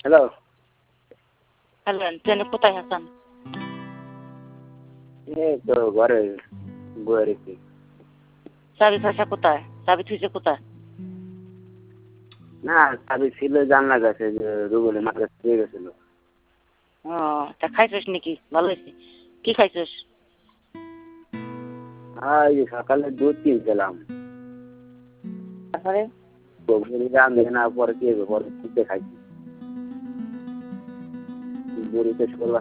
Hello. Hello, ট্রেনে কোথায় আছেন? এই তো ঘরে বয়ে রেখে। চাবি পয়সা কোথায়? চাবি থুইছে কোথায়? না চাবি ছিল জানলা কাছে, যে রুবেলের মার কাছে দিয়ে গেছিল। ও, তা খাইছিস নাকি? ভালো হয়েছে। কি খাইছিস? আর এই যে সকালে দুধ কিনছিলাম, তারপরে রান্ধে না, পরে কি হবে, পরে খুঁজতে খাইছি। বুড়িতে শোল